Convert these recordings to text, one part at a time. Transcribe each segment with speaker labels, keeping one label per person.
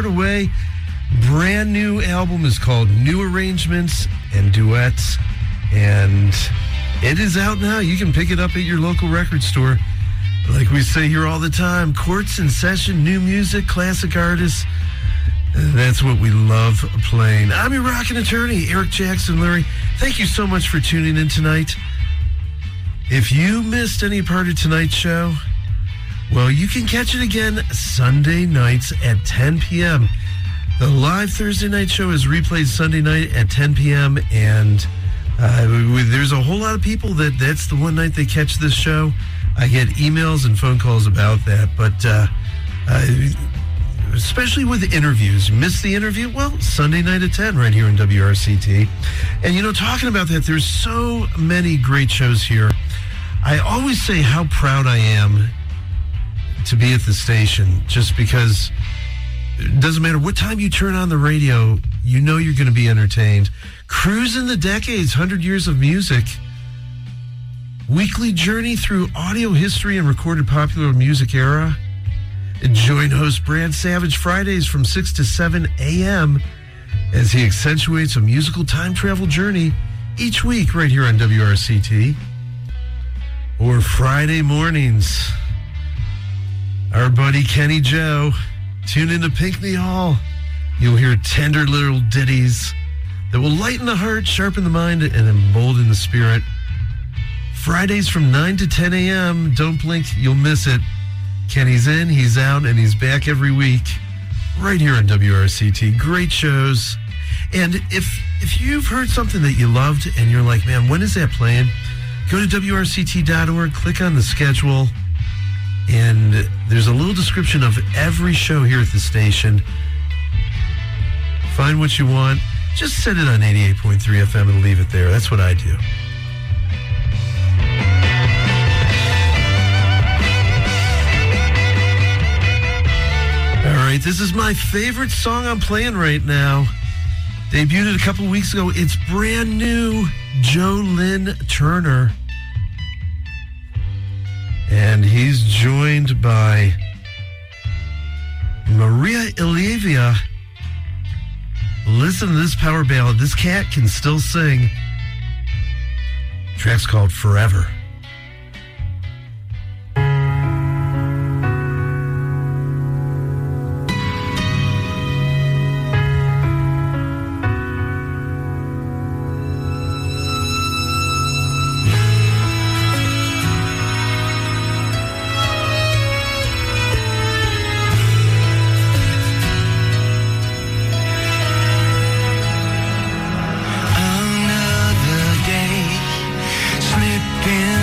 Speaker 1: Hardaway. Brand new album is called New Arrangements and Duets, and it is out now. You can pick it up at your local record store. Like we say here all the time, Courts in Session, new music, classic artists. That's what we love playing. I'm your rockin' attorney, Eric Jackson Lurie. Thank you so much for tuning in tonight. If you missed any part of tonight's show, well, you can catch it again Sunday nights at 10 p.m. The live Thursday night show is replayed Sunday night at 10 p.m. And there's a whole lot of people that's the one night they catch this show. I get emails and phone calls about that, but especially with interviews. You missed the interview? Well, Sunday night at 10 right here in WRCT. And, talking about that, there's so many great shows here. I always say how proud I am to be at the station, just because it doesn't matter what time you turn on the radio, you know you're going to be entertained. Cruising the decades, 100 years of music. Weekly journey through audio history and recorded popular music era. And join host Brad Savage Fridays from 6 to 7 a.m. as he accentuates a musical time travel journey each week right here on WRCT. Or Friday mornings, our buddy Kenny Joe. Tune into Pinckney Hall. You'll hear tender little ditties that will lighten the heart, sharpen the mind, and embolden the spirit. Fridays from 9 to 10 a.m. Don't blink, you'll miss it. Kenny's in, he's out, and he's back every week right here on WRCT. Great shows. And if you've heard something that you loved and you're like, man, when is that playing? Go to WRCT.org, click on the schedule, and there's a little description of every show here at the station. Find what you want. Just set it on 88.3 FM and leave it there. That's what I do. All right, this is my favorite song I'm playing right now. Debuted a couple weeks ago. It's brand new. Joe Lynn Turner. And he's joined by Maria Ilevia. Listen to this power ballad. This cat can still sing. The track's called Forever.
Speaker 2: Another day slipping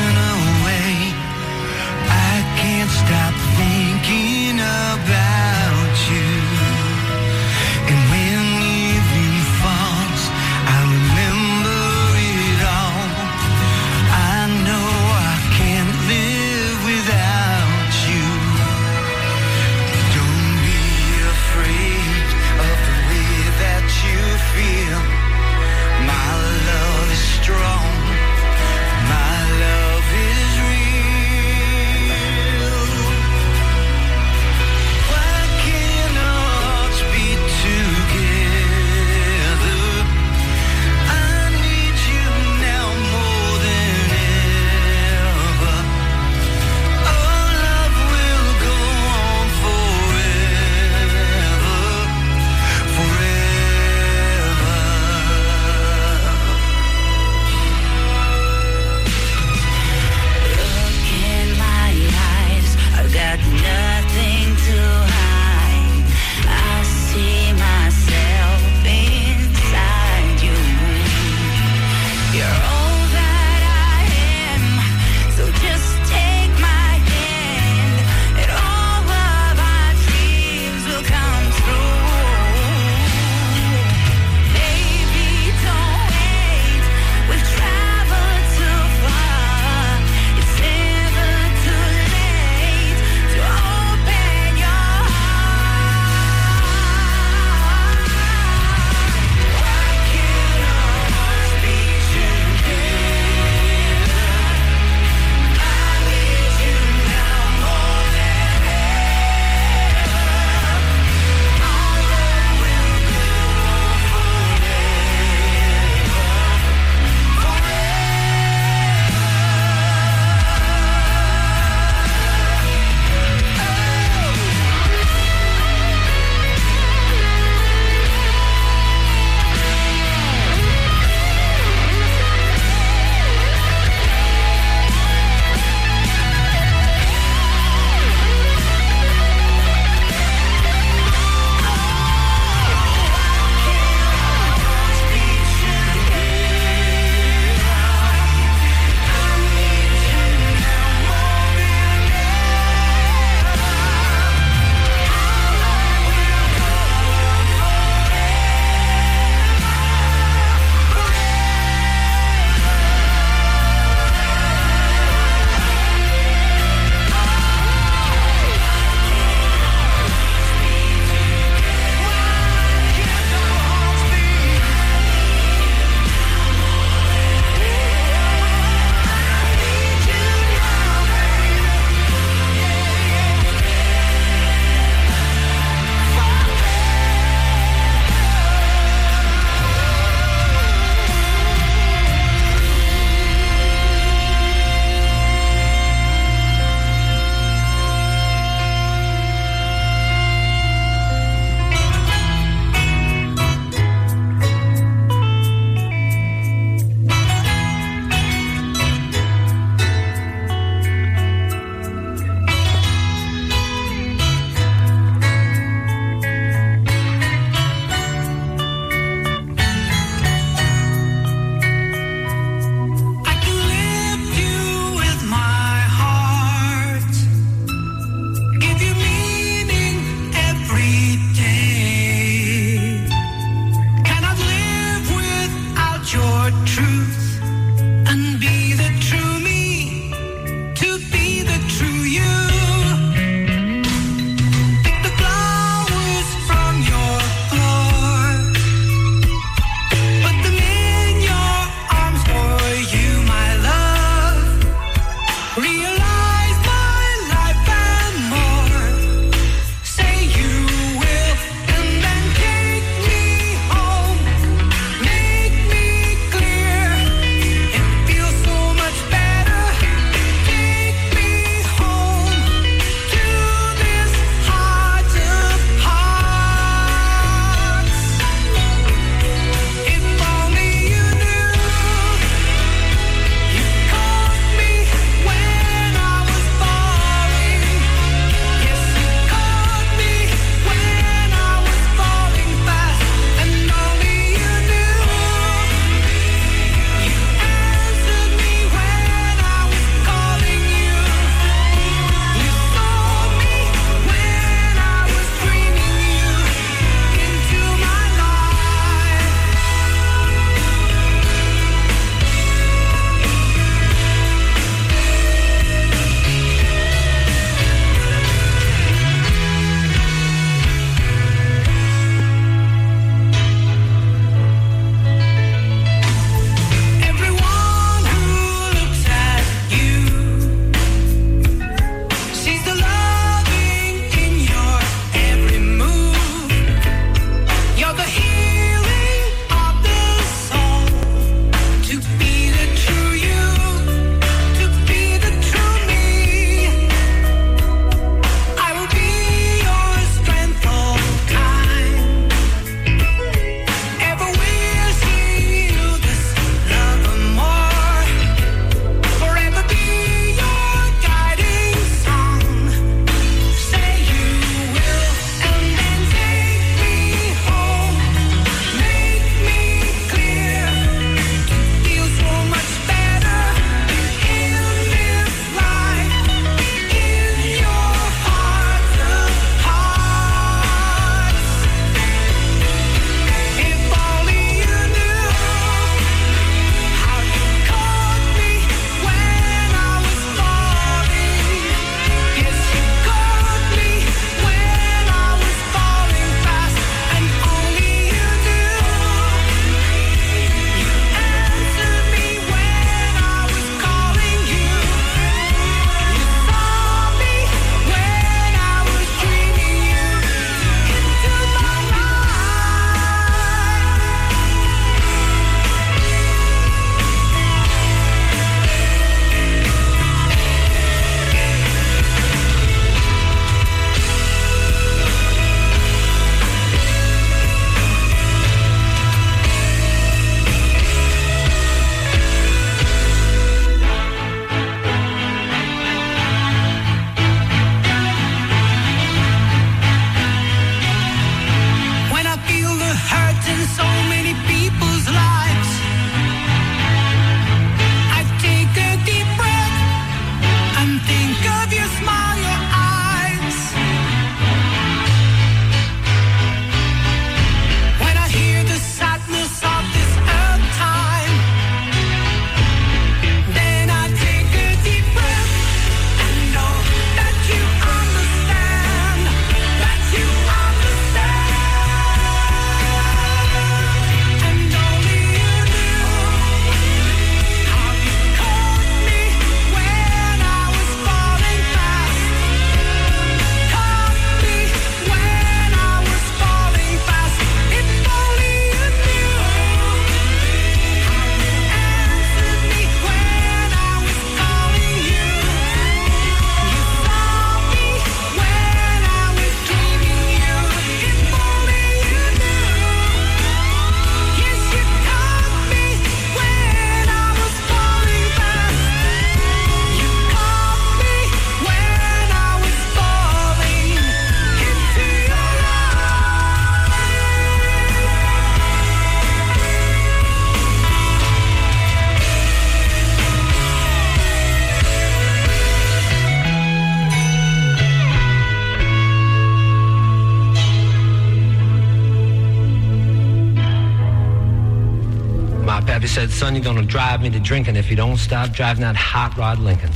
Speaker 2: My pappy said, son, you're gonna drive me to drinking if you don't stop driving that hot rod Lincoln.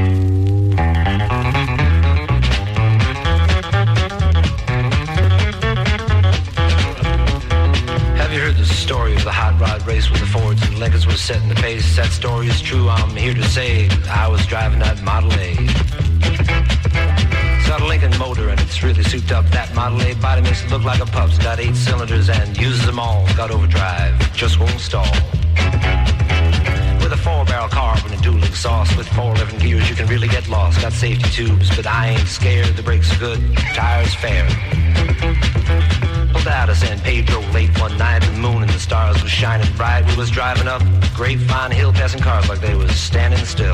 Speaker 2: Have you heard the story of the hot rod race with the Fords and Lincolns was setting the pace? That story is true, I'm here to say I was driving that Model A. It's got a Lincoln motor and it's really souped up. That Model A body makes it look like a pup's. Got 8 cylinders and uses them all. Got overdrive, just won't stall. With a 4-barrel carb and a dual exhaust with 4 11 gears, you can really get lost. Got safety tubes, but I ain't scared. The brakes are good, tires fair. Pulled out of San Pedro late one night. The moon and the stars was shining bright. We was driving up Grapevine Hill, passing cars like they was standing still.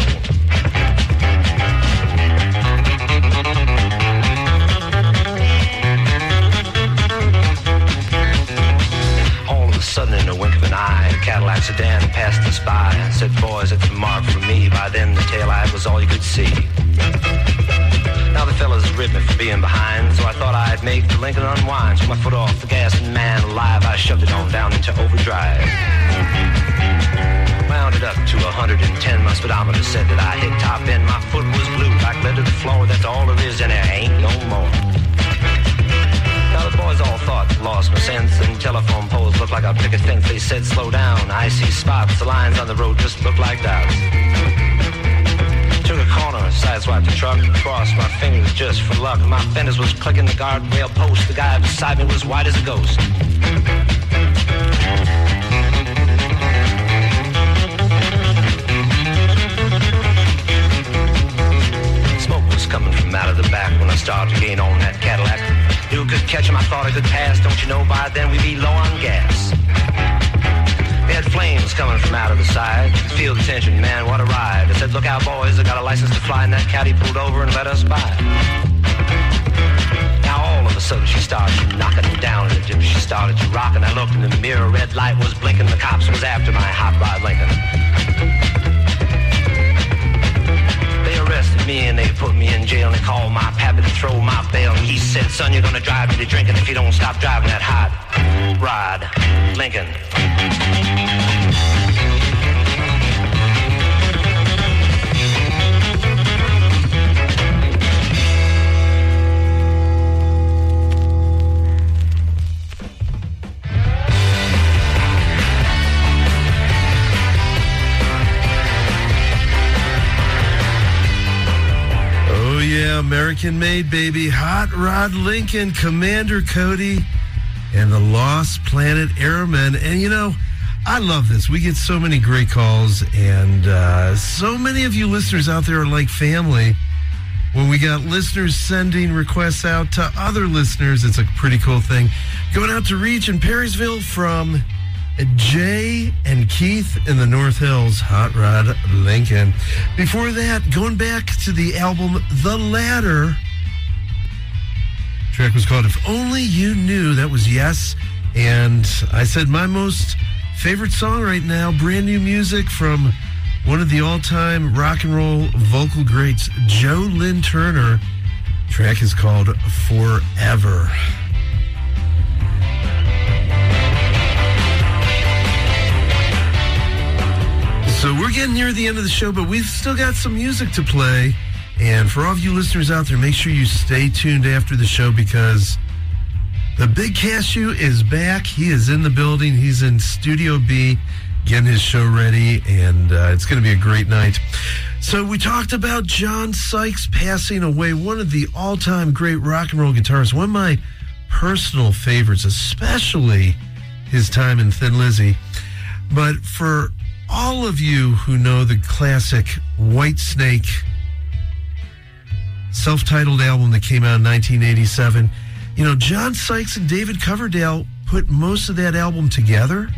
Speaker 2: All of a sudden, in a wink of an eye, a Cadillac sedan passed us by and said, boys, it's a mark for me. By then, the taillight was all you could see. Now the fellas ribbed me for being behind, so I thought I'd make the Lincoln unwind. Took my foot off the gas and man alive, I shoved it on down into overdrive. Wound it up to 110, my speedometer said that I hit top end. My foot was blue, like lead to the floor, that's all there is and there ain't no more. Now the boys all thought lost my sense, and telephone poles looked like a picket fence. They said slow down, I see spots, the lines on the road just look like dots. Took a corner, sideswiped the truck, crossed my fingers just for luck. My fenders was clicking the guardrail post, the guy beside me was white as a ghost. Smoke was coming from out of the back when I started to gain on that Cadillac. Knew it could catch him, I thought I could pass. Don't you know by then we'd be low on gas. We had flames coming from out of the side. Feel the tension, man, what a ride. I said, look out, boys, I got a license to fly. And that caddy pulled over and let us by. Now all of a sudden she started knocking down in the dip. She started to rock, and I looked in the mirror. Red light was blinking, the cops was after my hot rod Lincoln. They arrested me and they put me in jail, and they called my pappy to throw my bail. And he said, son, you're gonna drive me to drinking if you don't stop driving that hot rod Lincoln.
Speaker 1: Oh yeah, American-made, baby. Hot Rod Lincoln, Commander Cody, and the Lost Planet Airmen. And you know, I love this. We get so many great calls, and so many of you listeners out there are like family. When we got listeners sending requests out to other listeners, it's a pretty cool thing. Going out to Reach in Perrysville from Jay and Keith in the North Hills, Hot Rod Lincoln. Before that, going back to the album The Ladder. Track was called If Only You Knew. That was Yes. And I said my most favorite song right now, brand new music from one of the all-time rock and roll vocal greats, Joe Lynn Turner. Track is called Forever. So we're getting near the end of the show, but we've still got some music to play. And for all of you listeners out there, make sure you stay tuned after the show, because the Big Cashew is back. He is in the building. He's in Studio B getting his show ready, and it's going to be a great night. So we talked about John Sykes passing away, one of the all-time great rock and roll guitarists, one of my personal favorites, especially his time in Thin Lizzy. But for all of you who know the classic Whitesnake self-titled album that came out in 1987, you know, John Sykes and David Coverdale put most of that album together.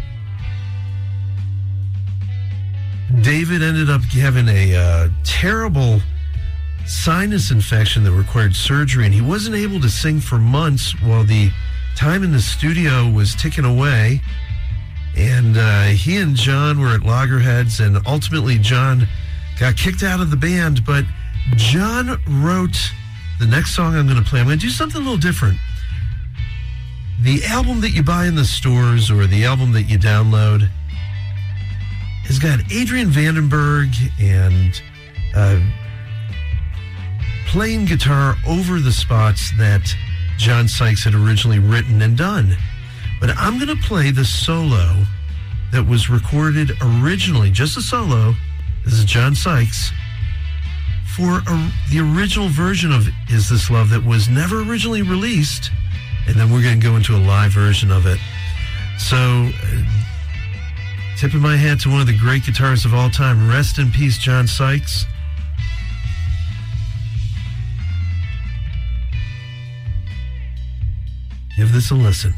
Speaker 1: David ended up having a terrible sinus infection that required surgery, and he wasn't able to sing for months while the time in the studio was ticking away. And he and John were at loggerheads, and ultimately John got kicked out of the band. But John wrote the next song I'm going to play. I'm going to do something a little different. The album that you buy in the stores or the album that you download, has got Adrian Vandenberg and playing guitar over the spots that John Sykes had originally written and done. But I'm going to play the solo that was recorded originally, just a solo. This is John Sykes for the original version of Is This Love that was never originally released. And then we're going to go into a live version of it. So, tipping my hat to one of the great guitarists of all time. Rest in peace, John Sykes. Give this a listen.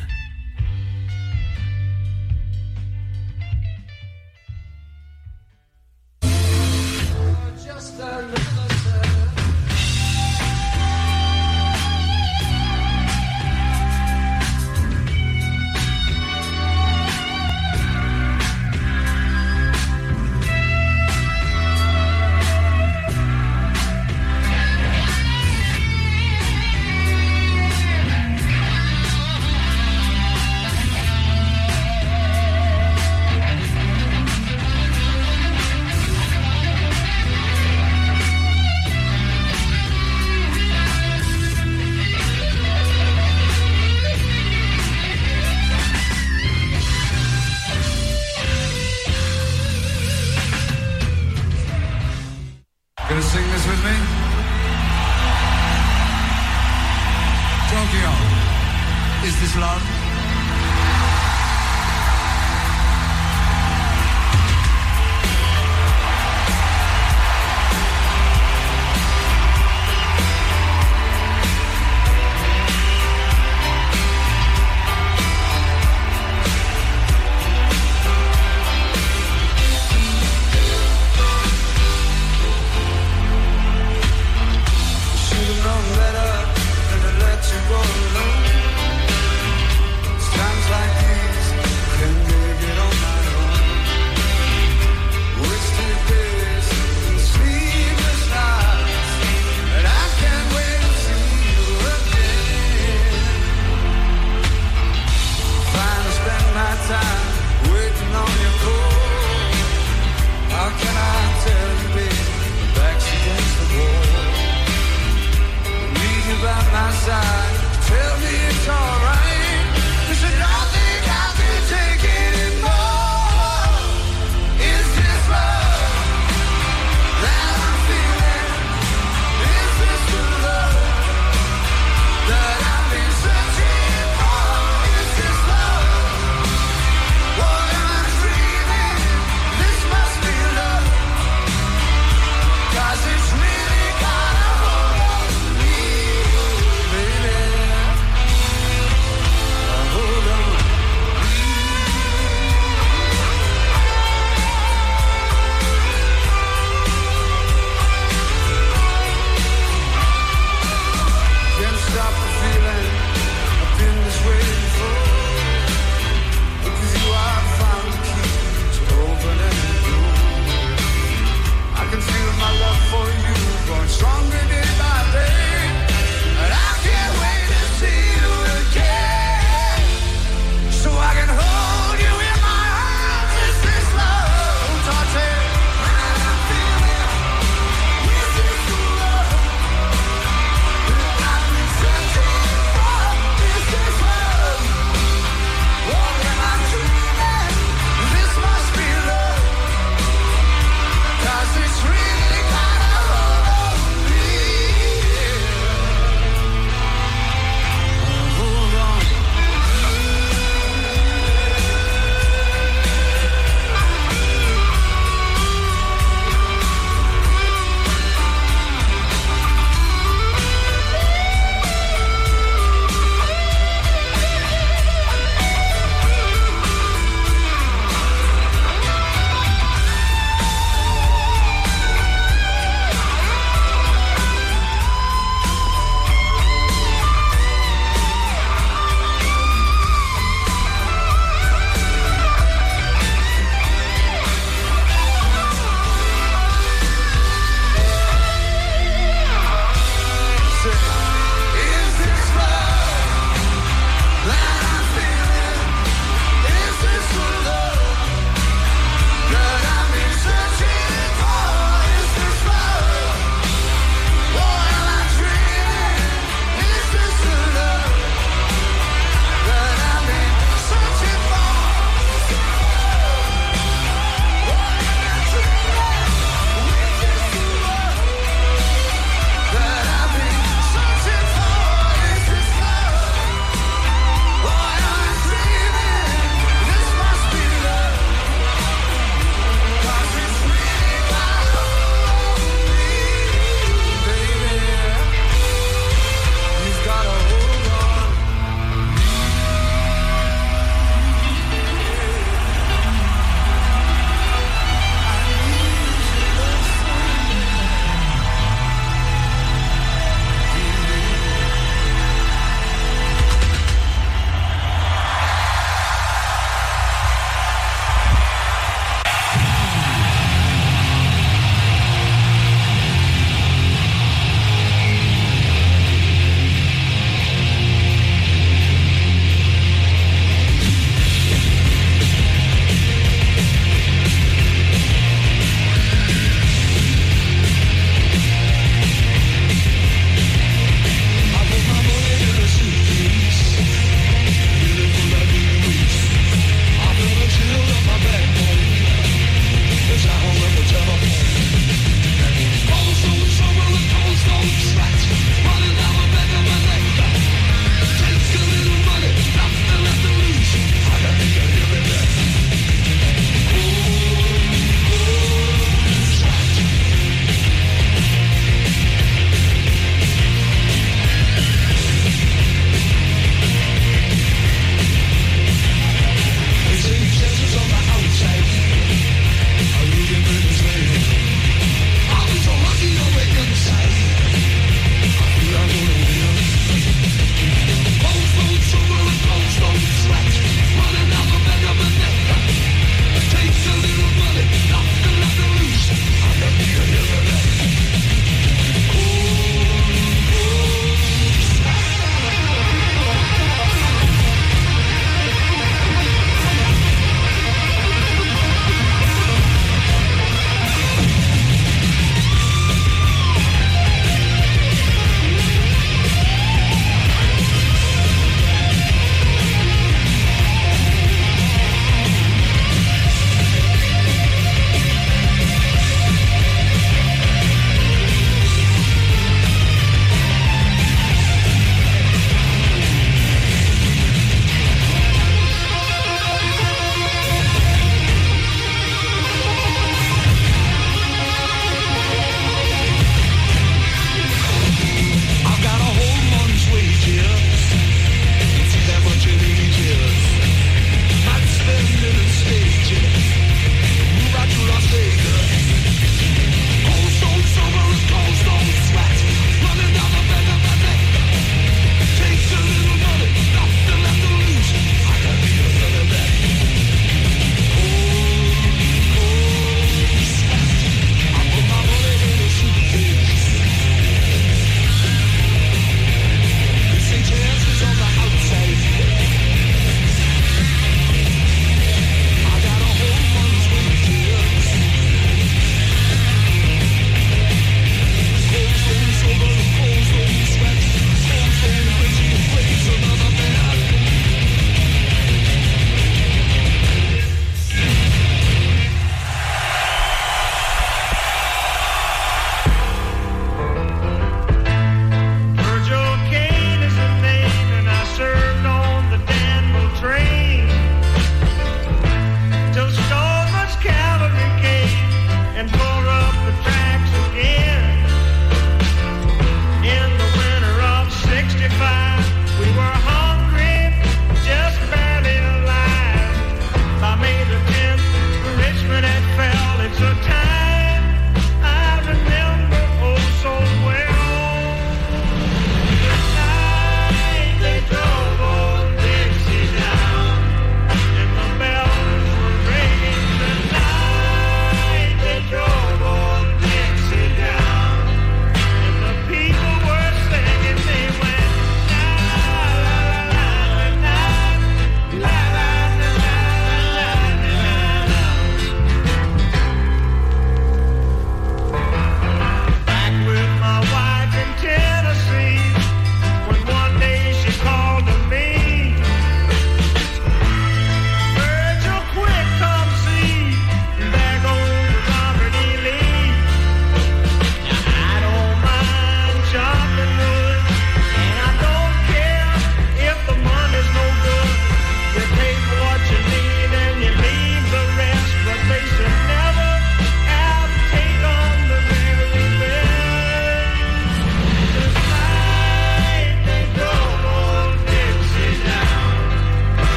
Speaker 3: Gonna sing this with me? Tokyo, is this love?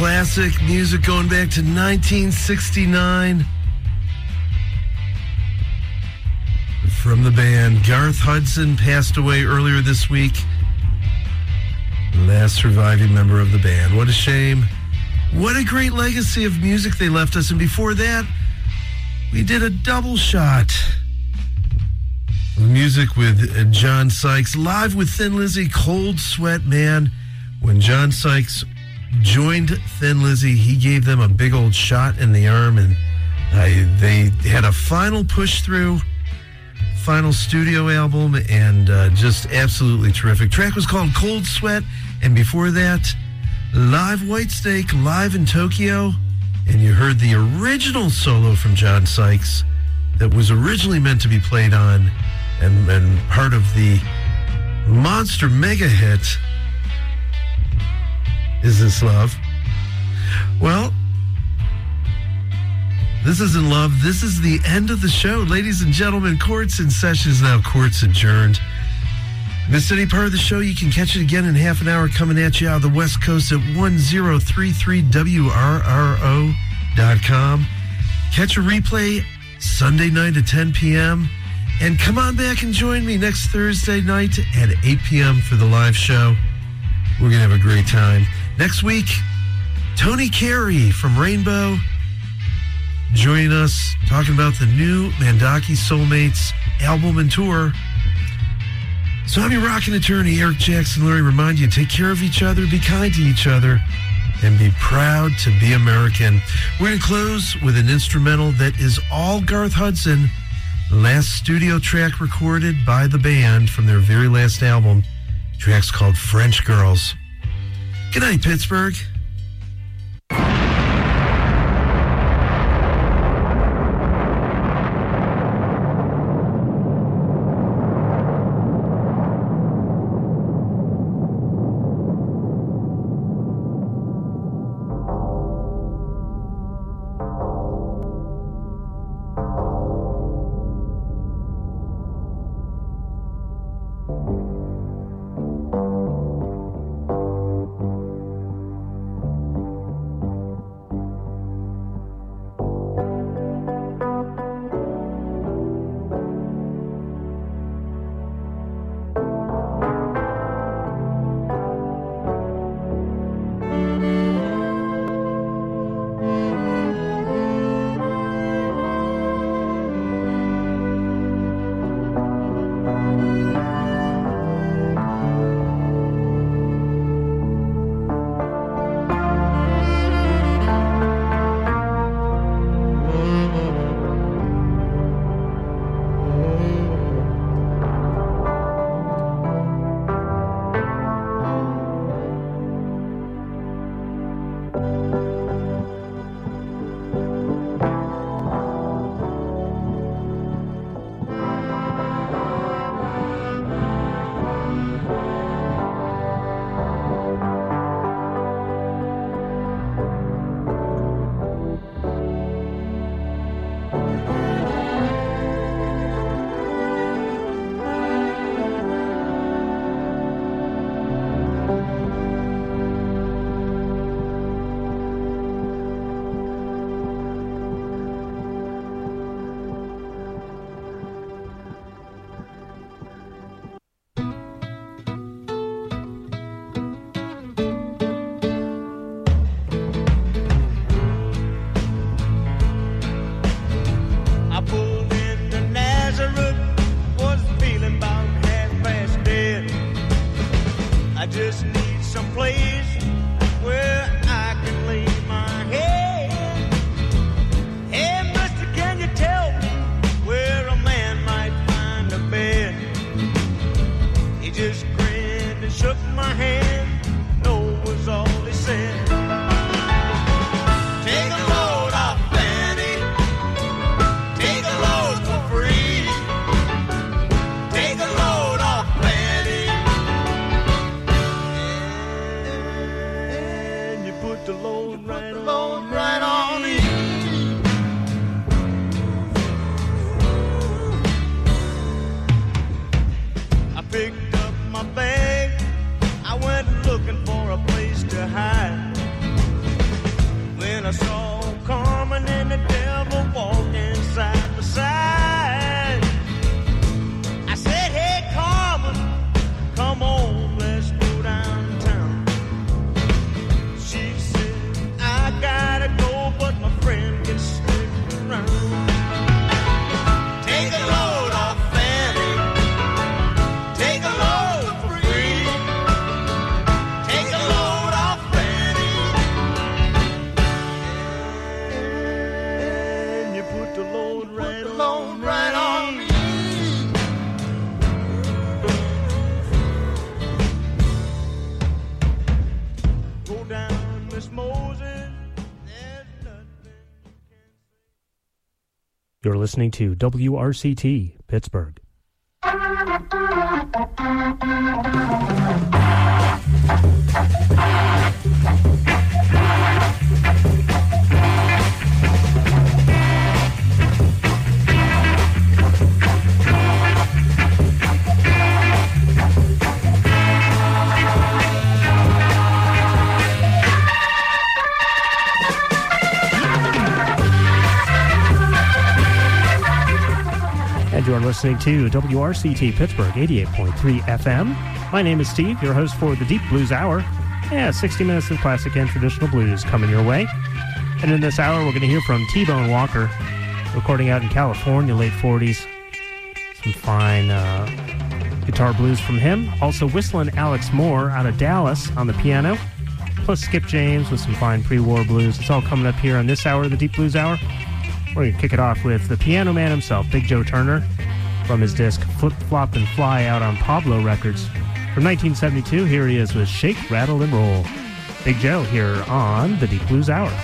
Speaker 1: classic music going back to 1969. From the band, Garth Hudson passed away earlier this week. Last surviving member of the band. What a shame. What a great legacy of music they left us. And before that, we did a double shot of music with John Sykes. Live with Thin Lizzy, Cold Sweat Man. When John Sykes joined Thin Lizzy, he gave them a big old shot in the arm, and they had a final push through. Final studio album, and just absolutely terrific. Track was called Cold Sweat, and before that, Live Whitesnake, live in Tokyo, and you heard the original solo from John Sykes that was originally meant to be played on and part of the monster mega hit, Is This Love? Well, this isn't love. This is the end of the show. Ladies and gentlemen, Court's in session is now. Court's adjourned. Missed any part of the show, you can catch it again in half an hour coming at you out of the West Coast at 1033WRRO.com. Catch a replay Sunday night at 10 p.m. And come on back and join me next Thursday night at 8 p.m. for the live show. We're going to have a great time. Next week, Tony Carey from Rainbow joining us, talking about the new Mandaki Soulmates album and tour. So I'm your rockin' attorney, Eric Jackson Lurie, remind you, take care of each other, be kind to each other, and be proud to be American. We're going to close with an instrumental that is all Garth Hudson, the last studio track recorded by the band from their very last album. The track's called French Girls. Good night, Pittsburgh.
Speaker 4: Looking for a place to hide. You're listening to WRCT, Pittsburgh. And you are listening to WRCT Pittsburgh 88.3 FM. My name is Steve, your host for the Deep Blues Hour. Yeah, 60 minutes of classic and traditional blues coming your way. And in this hour, we're going to hear from T-Bone Walker, recording out in California, late 40s. Some fine guitar blues from him. Also whistling Alex Moore out of Dallas on the piano. Plus Skip James with some fine pre-war blues. It's all coming up here on this hour of the Deep Blues Hour. We're going to kick it off with the piano man himself, Big Joe Turner, from his disc Flip, Flop, and Fly out on Pablo Records. From 1972, here he is with Shake, Rattle, and Roll. Big Joe here on the Deep Blues Hour.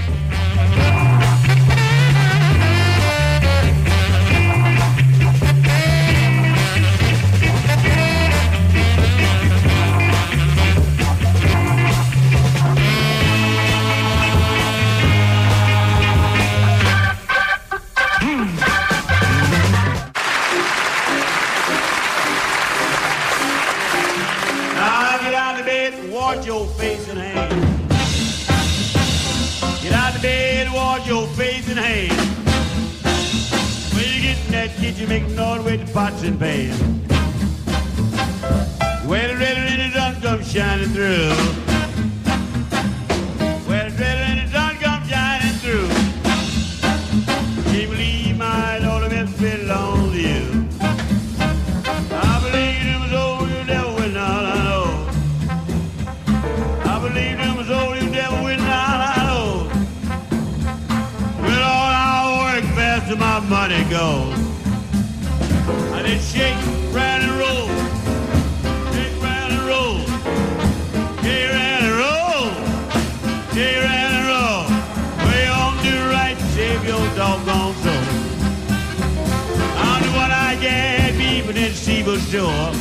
Speaker 5: Wash your face and hands. Get out of bed and wash your face and hands. When you get in that kitchen, make noise with the pots and pans. Where the red and the sun comes shining through. Where the red and the sun comes shining through. Can't believe my Lord, I'm just belong to you. I believe it was over you devil when all I know. I believe them was old, you devil with none I know. Well, all I work fast and my money goes. I did shake, round and roll. Shake, round and roll. Shake, round and roll. Shake, round and roll. Well, you ought to do right, save your doggone soul. I'm the one I get, beef in the Steve's store.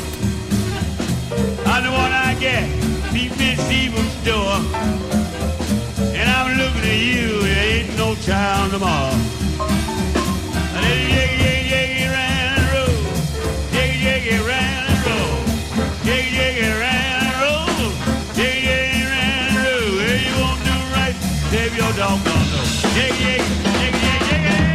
Speaker 5: I'm the one I get. Beat me Steven's door, and I'm looking at you, there ain't no child tomorrow. And then jiggy, round and roll, jiggy, round and roll, jiggy, round and roll, jiggy, round and roll. Well, you won't do right, save your doggone soul. Jiggy, jiggy.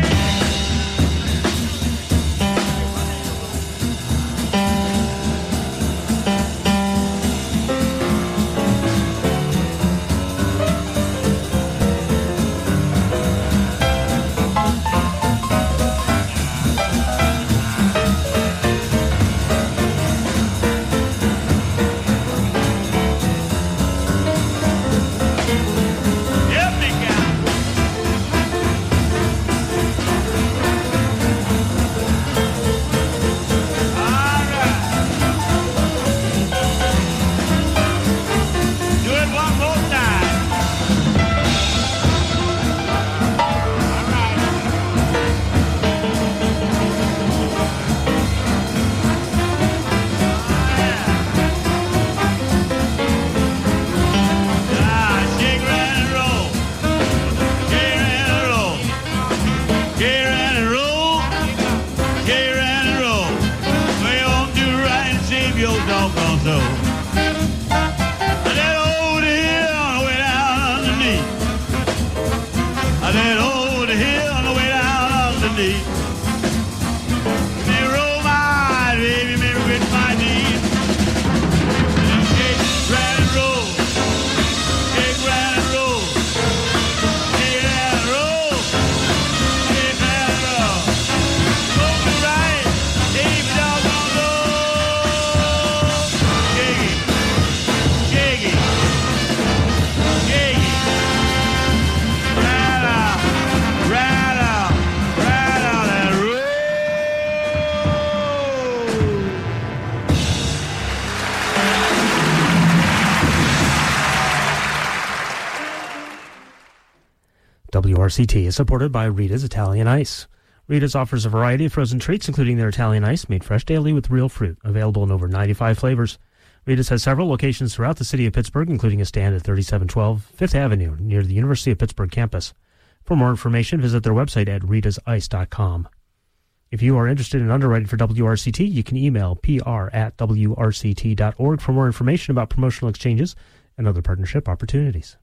Speaker 4: WRCT is supported by Rita's Italian Ice. Rita's offers a variety of frozen treats, including their Italian ice, made fresh daily with real fruit, available in over 95 flavors. Rita's has several locations throughout the city of Pittsburgh, including a stand at 3712 5th Avenue near the University of Pittsburgh campus. For more information, visit their website at ritasice.com. If you are interested in underwriting for WRCT, you can email pr@wrct.org for more information about promotional exchanges and other partnership opportunities.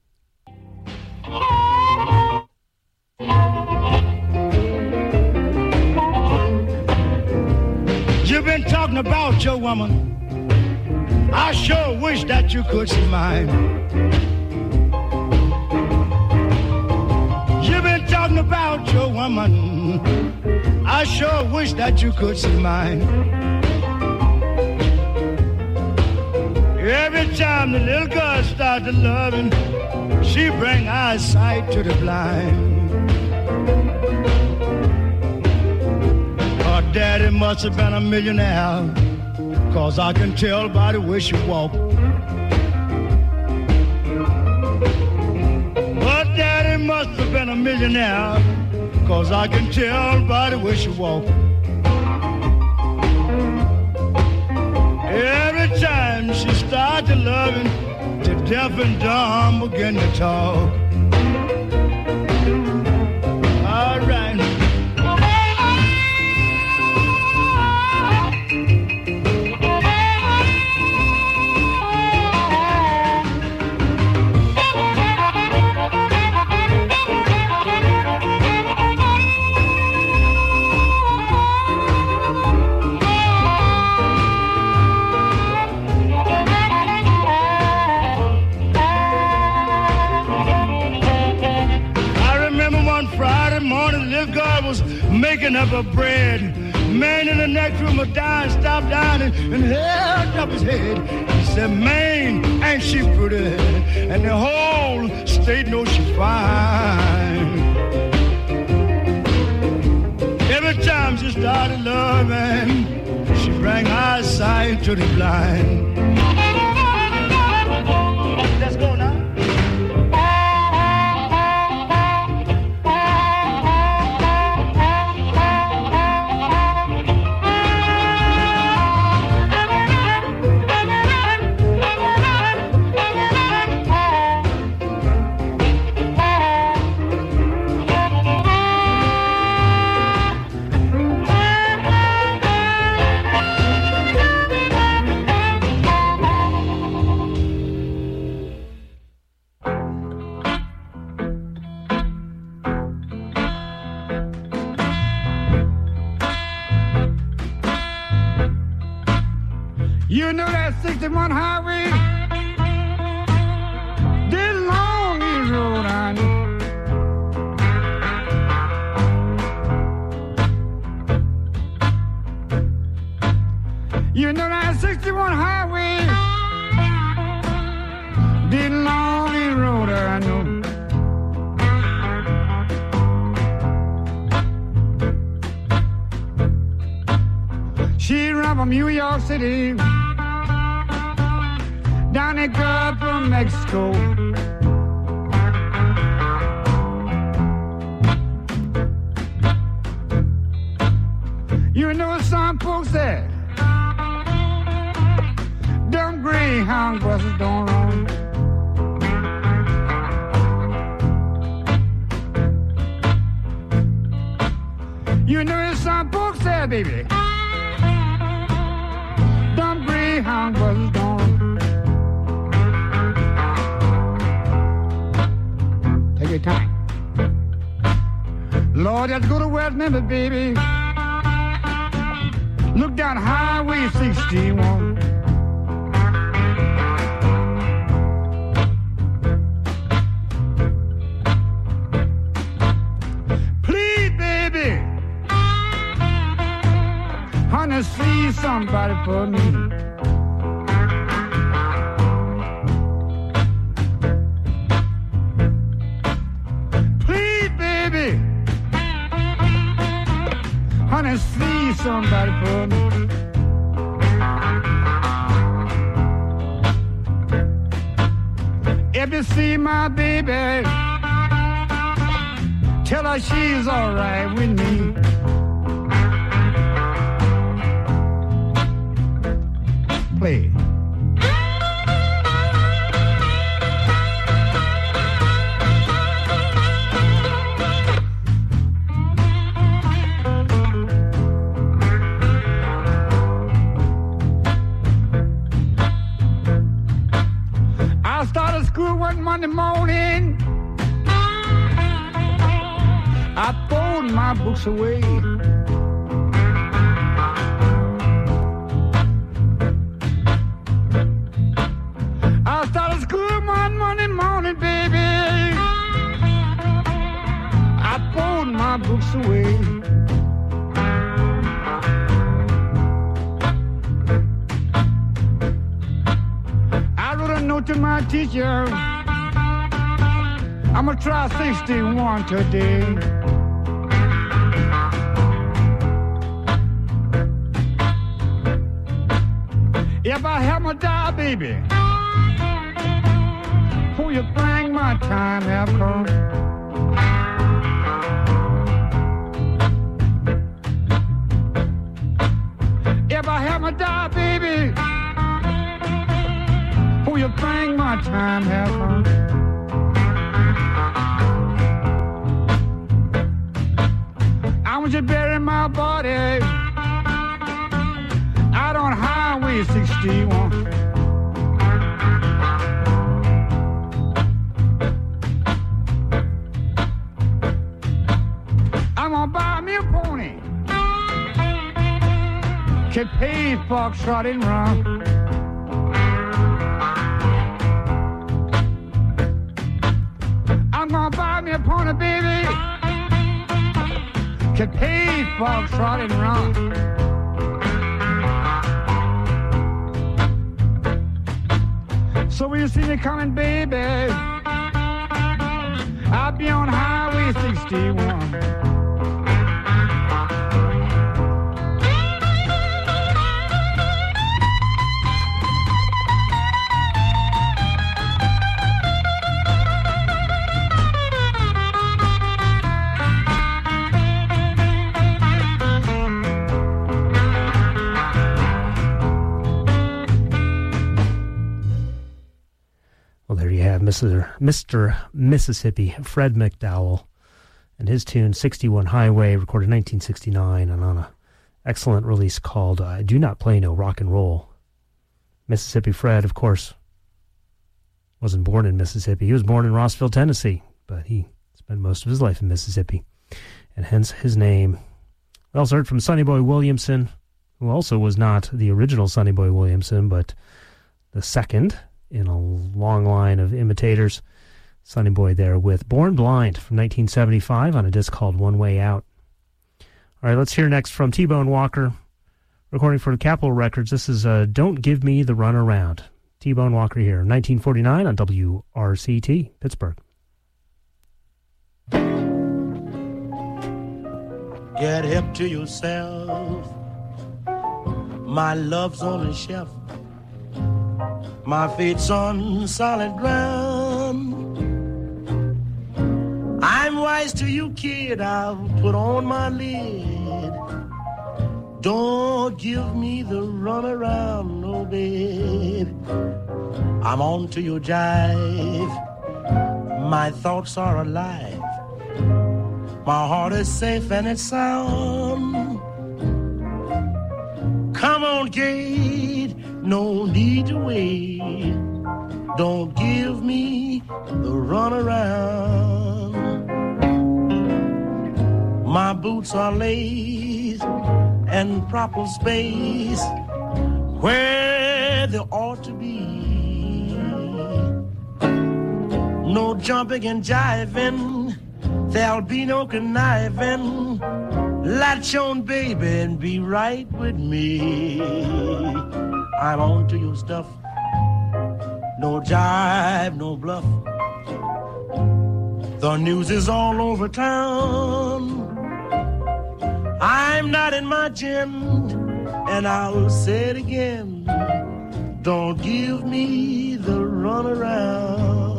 Speaker 6: You've been talking about your woman. I sure wish that you could see mine. You've been talking about your woman. I sure wish that you could see mine. Every time the little girl starts to loving, she bring eyesight to the blind. Her daddy must have been a millionaire, 'cause I can tell by the way she walk. Her daddy must have been a millionaire, 'cause I can tell by the way she walk. Every time she starts to loving, the deaf and dumb begin to talk. All right. Making up her bread. Man in the next room was dying, stopped down and held up his head. He said, man, ain't she pretty? And the whole state knows she fine. Every time she started loving, she bring eyesight to the blind. Let's go now. You know that 61 highway, this long is road I know. You know that 61 highway, this long is road I know. She ran from New York City down the Gulf of Mexico. You know some folks say them Greyhound buses don't run. You know some folks say, baby, them Greyhound buses don't run. Your time. Lord, let's go to West Memphis, baby. Look down Highway 61. Please, baby, honey, see somebody for me. Honey, see somebody for me. If you see my baby, tell her she's all right with me. play. I started school one Monday morning. I threw my books away. I started school one Monday morning, baby. I threw my books away. I wrote a note to my teacher. I'm gonna try 61 today. If I have my die, baby, before you bring my time have come. If I have my die, baby, before you bring my time have come. I want you to bury my body out on Highway 61. I'm gonna buy me a pony, can pay foxtrot and run. I'm gonna buy me a pony, baby, can pay foxtrot and run. So when you see me coming, baby, I'll be on Highway 61.
Speaker 4: Mr. Mississippi, Fred McDowell, and his tune 61 Highway, recorded in 1969 and on an excellent release called I Do Not Play No Rock and Roll. Mississippi Fred, of course, wasn't born in Mississippi. He was born in Rossville, Tennessee, but he spent most of his life in Mississippi, and hence his name. We also heard from Sonny Boy Williamson, who also was not the original Sonny Boy Williamson, but the second in a long line of imitators. Sonny Boy there with Born Blind from 1975 on a disc called One Way Out. All right, let's hear next from T-Bone Walker, recording for Capitol Records. This is Don't Give Me the Runaround. T-Bone Walker here, 1949 on WRCT, Pittsburgh.
Speaker 7: Get hip to yourself. My love's on the shelf. My feet's on solid ground. I'm wise to you, kid. I'll put on my lid. Don't give me the runaround, no babe. I'm on to your jive. My thoughts are alive. My heart is safe and it's sound. Come on, kid. No need to wait. Don't give me the runaround. My boots are laced and proper space where they ought to be. No jumping and jiving, there'll be no conniving. Latch on, baby, and be right with me. I'm on to your stuff. No jive, no bluff. The news is all over town. I'm not in my gym, and I'll say it again. Don't give me the runaround.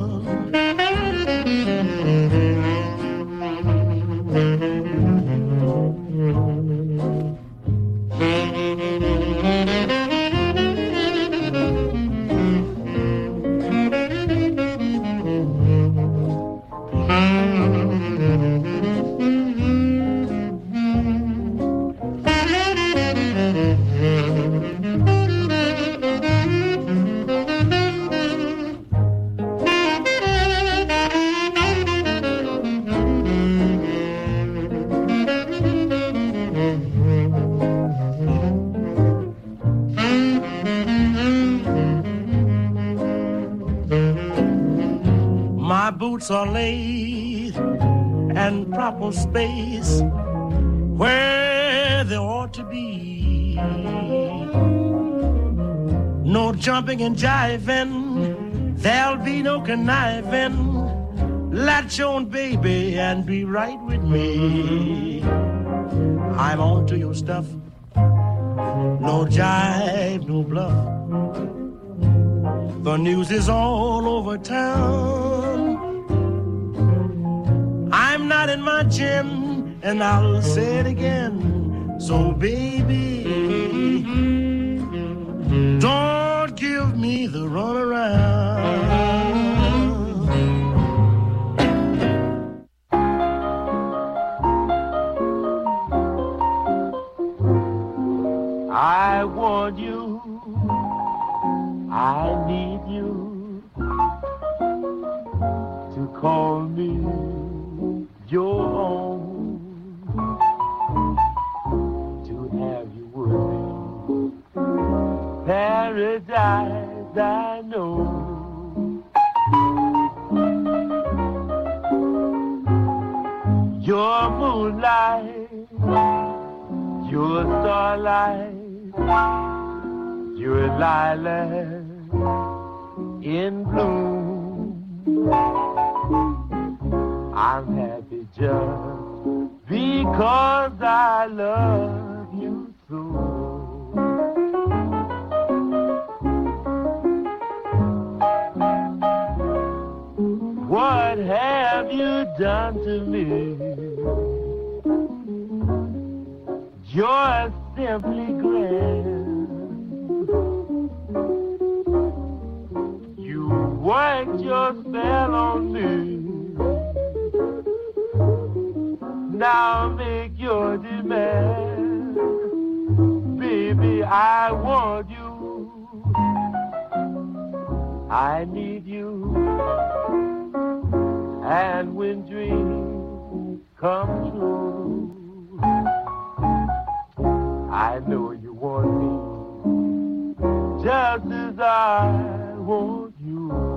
Speaker 7: boots are laid and proper space where they ought to be. No jumping and jiving, there'll be no conniving. Latch on, baby, and be right with me. I'm on to your stuff. No jive, no bluff. The news is all over town. I'm not in my gym, and I'll say it again. So, baby, don't give me the runaround. I want you, I need you to call me your own, to have you with me. Paradise, I know. Your moonlight, your starlight, your lilac in bloom. I'm happy just because I love you so. What have you done to me? You're simply grand. You worked your spell on me. Now make your demand. Baby, I want you. I need you. And when dreams come true, I know you want me just as I want you.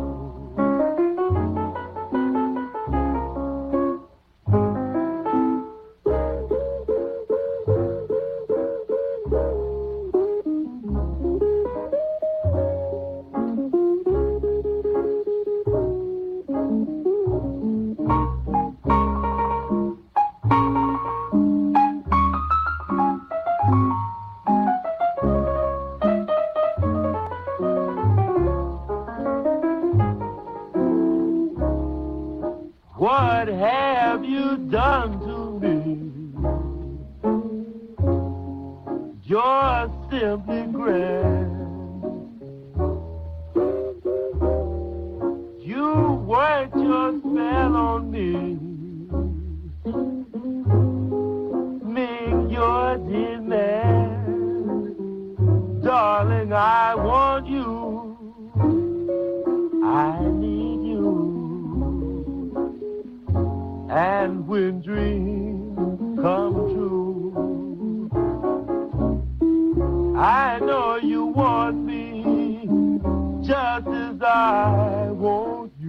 Speaker 7: What have you done to me? You're simply grand. You worked your spell on me. Make your demand. Darling, I want you. I need you. And when dreams come true, I know you want me just as I want you.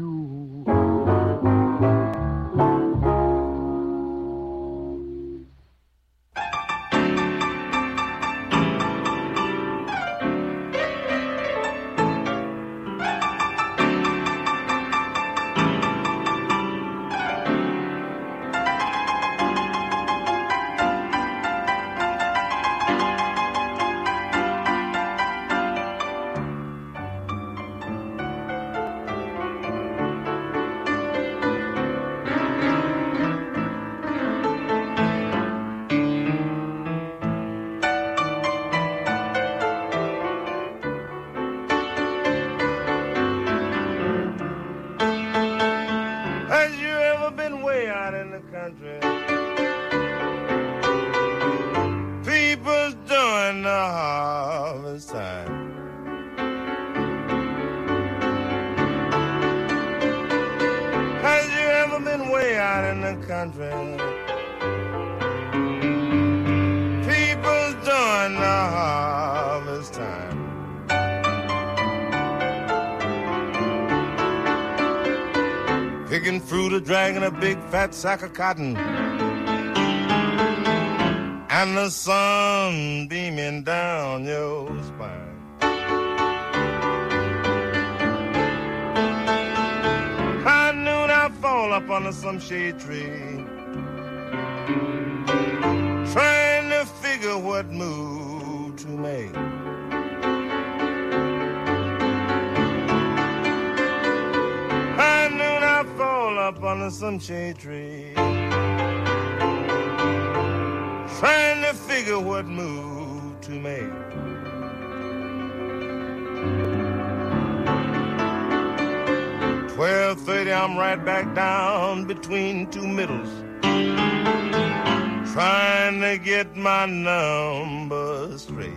Speaker 8: picking fruit or dragging a big fat sack of cotton, and the sun beaming down your spine. High noon I fall up under some shade tree, trying to figure what move to make. High noon I fall up under some shade tree, trying to figure what move to make. $12:30, I'm right back down between two middles, trying to get my number straight.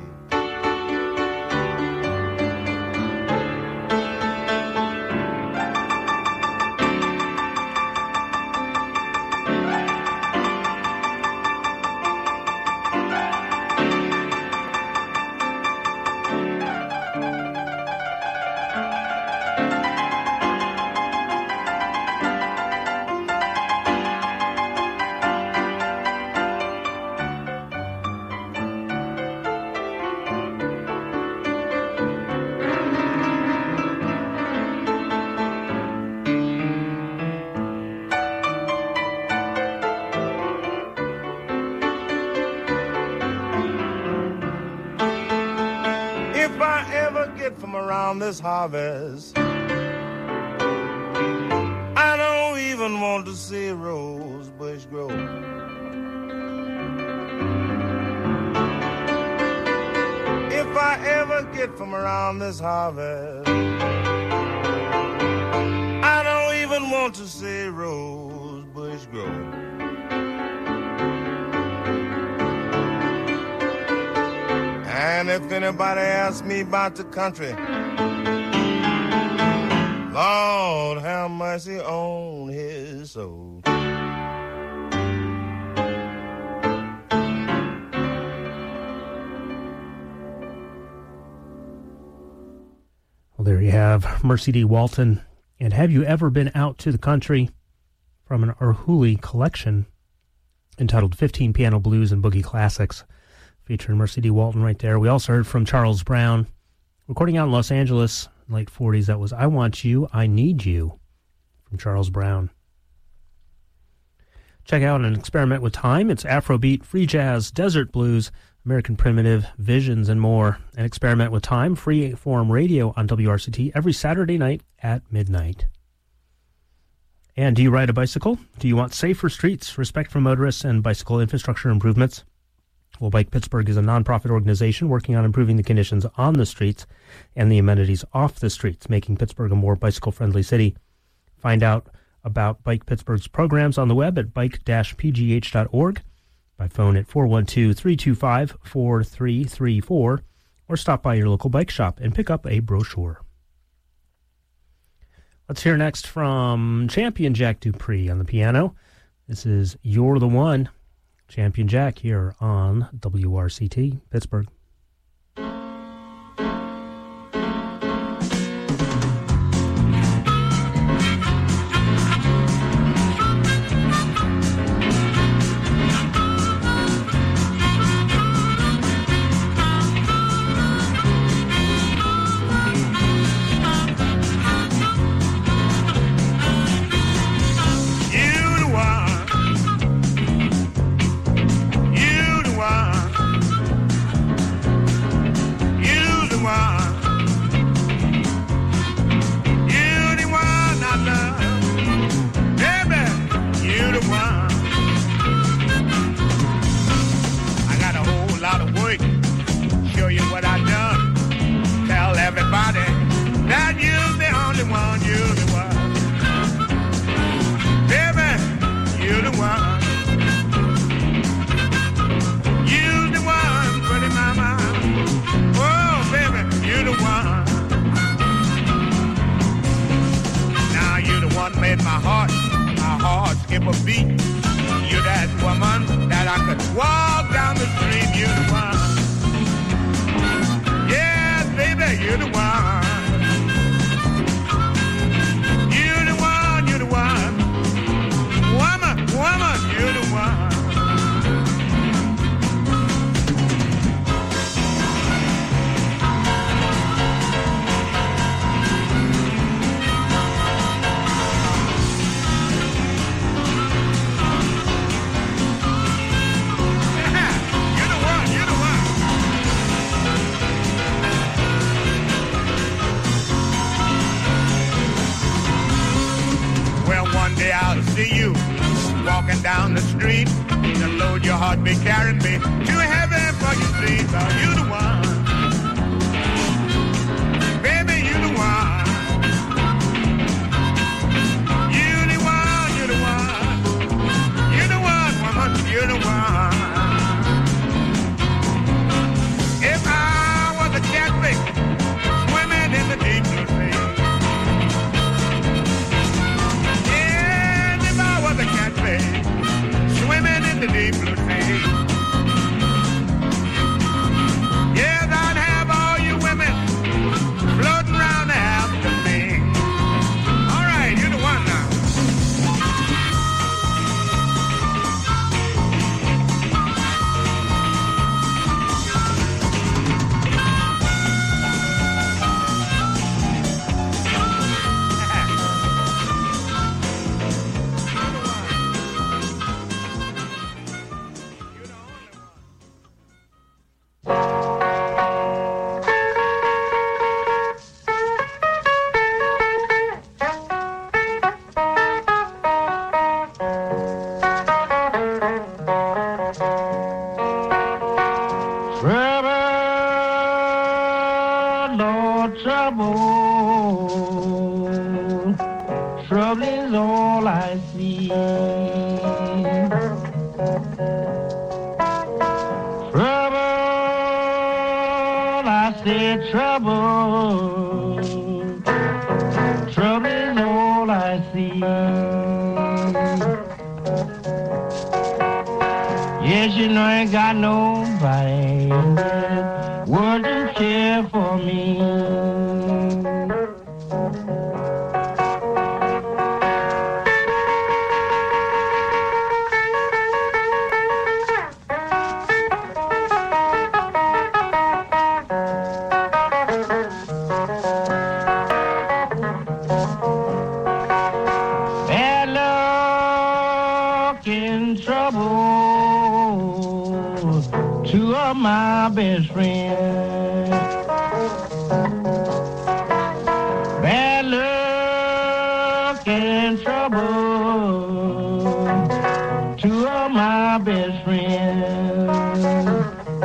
Speaker 8: From around this harvest, I don't even want to see a rose bush grow. If I ever get from around this harvest, I don't even want to see a rose bush grow. And if anybody asks me about the country, Lord have mercy on his soul.
Speaker 4: Well, there you have Mercy D. Walton. And have you ever been out to the country? From an Arhoolie collection entitled 15 Piano Blues and Boogie Classics, featuring Mercy D. Walton right there. We also heard from Charles Brown, recording out in Los Angeles, late 40s. That was I Want You, I Need You, from Charles Brown. Check out An Experiment with Time. It's Afrobeat, free jazz, desert blues, American primitive, visions, and more. An Experiment with Time, free form radio on WRCT every Saturday night at midnight. And do you ride a bicycle? Do you want safer streets, respect for motorists, and bicycle infrastructure improvements? Well, Bike Pittsburgh is a nonprofit organization working on improving the conditions on the streets and the amenities off the streets, making Pittsburgh a more bicycle-friendly city. Find out about Bike Pittsburgh's programs on the web at bike-pgh.org, by phone at 412-325-4334, or stop by your local bike shop and pick up a brochure. Let's hear next from Champion Jack Dupree on the piano. This is You're the One. Champion Jack here on WRCT Pittsburgh.
Speaker 6: skip a beat. You're that woman that I could walk down the street. You're the one. Yeah, baby, you're the one. You're the one, you're the one.
Speaker 5: feet, to load your heart, be carrying me to heaven for your feet. Are you the one? Baby, you the one. You the one, you the one. You the one, woman, you the one. If I was a catfish swimming in the deep blue sea, yes, if I was a catfish swimming in the deep blue sea, yes, I'd have all you women floating around after me. All right, you're the one now.
Speaker 6: Trouble, Lord, trouble. Trouble is all I see. Trouble, I said trouble. Trouble is all I see. Yes, you know I ain't got nobody would you care for me. Bad luck in trouble. Two of my best friends. Bad luck and trouble. Two of my best friends.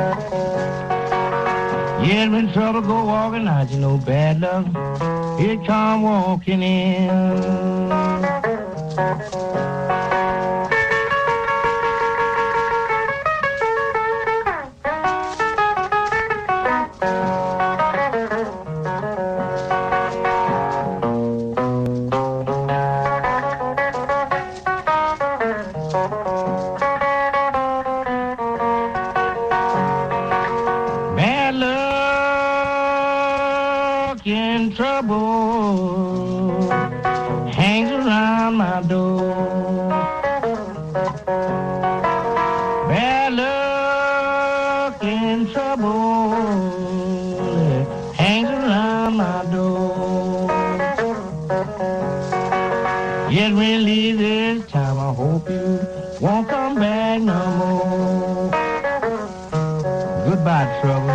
Speaker 6: Yet when trouble go walking out, you know bad luck, it come walking in. Bad luck in trouble hangs around my door. Bad luck in trouble hangs around my door. Yet when you leave this time, I hope you won't come back no more. Goodbye, trouble.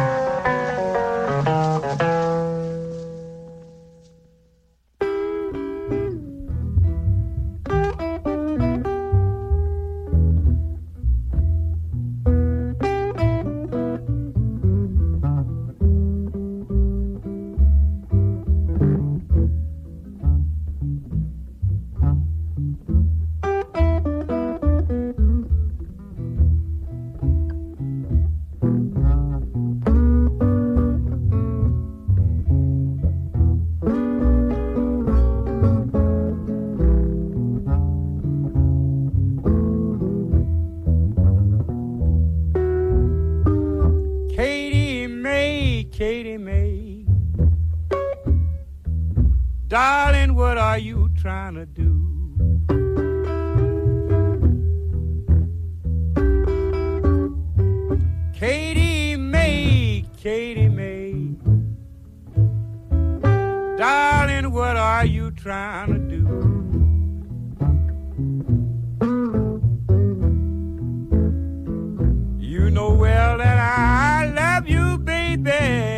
Speaker 5: Katie Mae, darling, what are you trying to do? Katie Mae, darling, what are you trying to do? You know well that I love you, baby.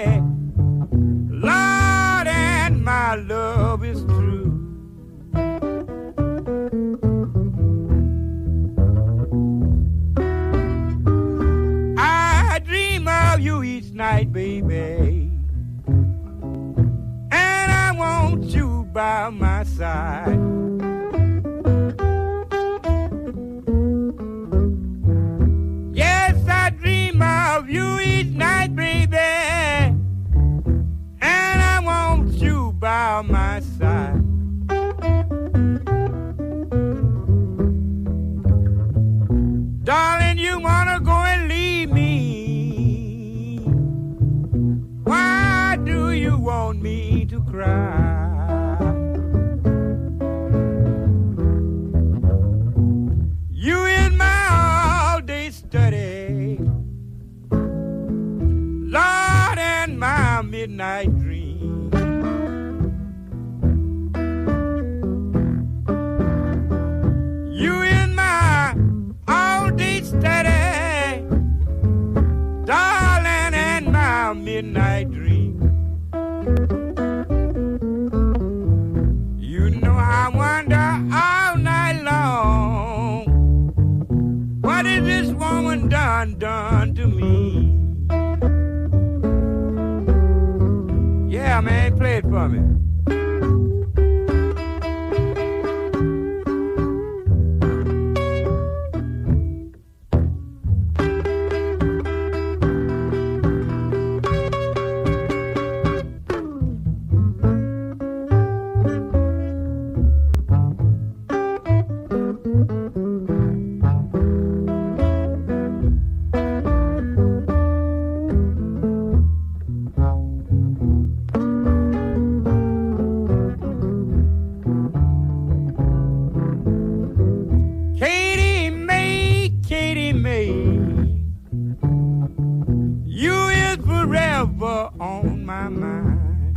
Speaker 5: Lord, and my love is true.
Speaker 9: by my side. Yes, I dream of you each night, baby, and I want you by my side. Darling, you wanna go and leave me. Why do you want me to cry? You in my all-day study, Lord, and my midnight dream. You in my all-day study, darling, and my midnight dream. You know I wonder all night long, what has this woman done to me? Yeah, man, play it for me. Katie May, you is forever on my mind.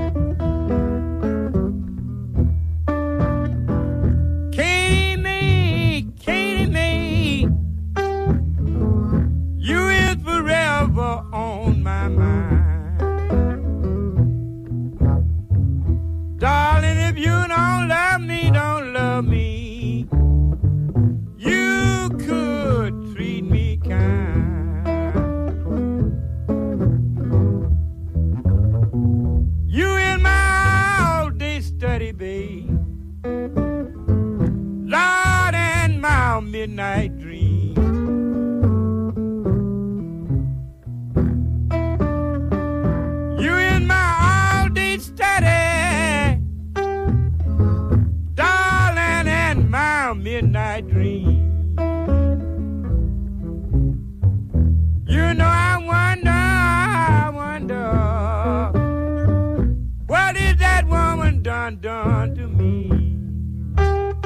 Speaker 9: Katie May, you is forever on my mind. Darling, if you don't love me, don't love me. You could treat me kind. You in my all-day study, babe, Lord, and my midnight dream. You in my all-day study, darling, and my midnight dream. You know I wonder, what is that woman done to me?